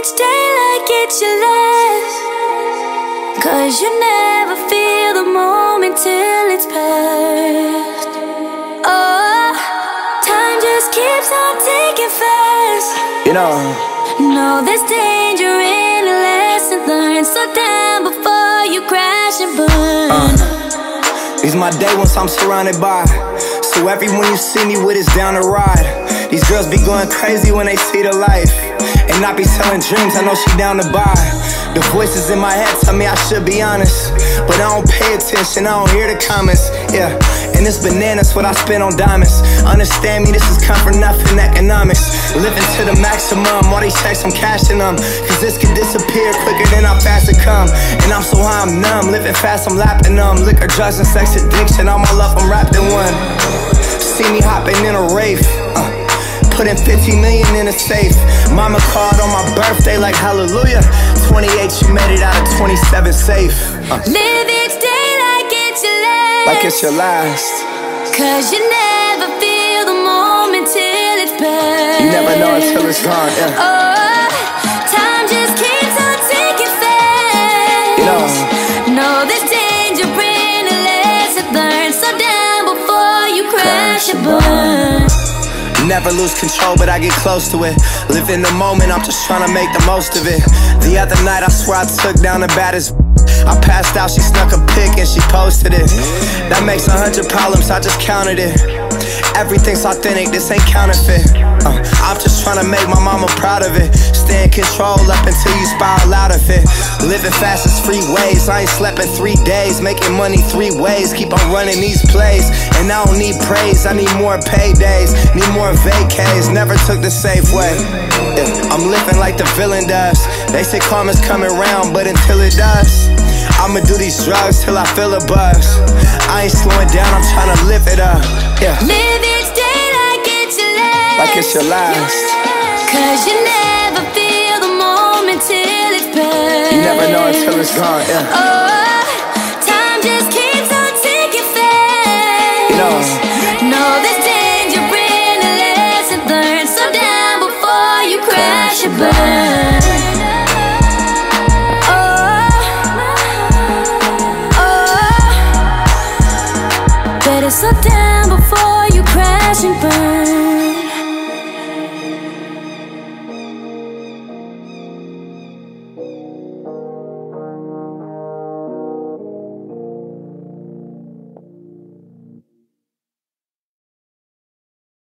each day like it's your last, 'cause you never feel the moment till it's past. Oh, time just keeps on ticking fast. You know, there's danger in a lesson learned. Slow down before you crash and burn. these my day ones I'm surrounded by. So everyone you see me with is down to ride. These girls be going crazy when they see the life, and I be selling dreams, I know she down to buy. The voices in my head tell me I should be honest, but I don't pay attention, I don't hear the comments. Yeah, and it's bananas what I spend on diamonds. Understand me, this is come for nothing economics. Living to the maximum, all these checks I'm cashing them, 'cause this could disappear quicker than how fast it come. And I'm so high I'm numb, living fast I'm lapping them. Liquor, drugs, and sex addiction, all my love I'm wrapped in one. See me hopping in a Wraith, putting 50 million in a safe. Mama called on my birthday like hallelujah. 28, you made it out of 27 safe. Live each day like it's your last, Like it's your last. 'cause you never feel the moment till it's past. You never know until it's gone, yeah. Oh, time just keeps on ticking fast. You know, there's danger in a lesson learned. Slow down before you crash and burn. never lose control, but I get close to it. Live in the moment, I'm just trying to make the most of it. The other night, I swear I took down the baddest. I passed out, she snuck a pic and she posted it. That makes 100 problems, I just counted it. Everything's authentic, this ain't counterfeit. I'm just trying to make my mama proud of it. Stay in control up until you spiral out of it. Living fast is free ways, I ain't slept in 3 days. Making money 3 ways, keep on running these plays. And I don't need praise, I need more paydays. Need more vacays, never took the safe way. I'm living like the villain does. They say karma's coming round, but until it does, I'ma do these drugs till I feel a buzz. I ain't slowing down, I'm trying to live it up. Live each day like it's your last, like it's your last. 'Cause you never feel the moment till it's past. You never know until it's gone, Oh, time just keeps on ticking fast. There's danger in a lesson learned. Slow down before you crash and burn. Better slow down before you crash and burn.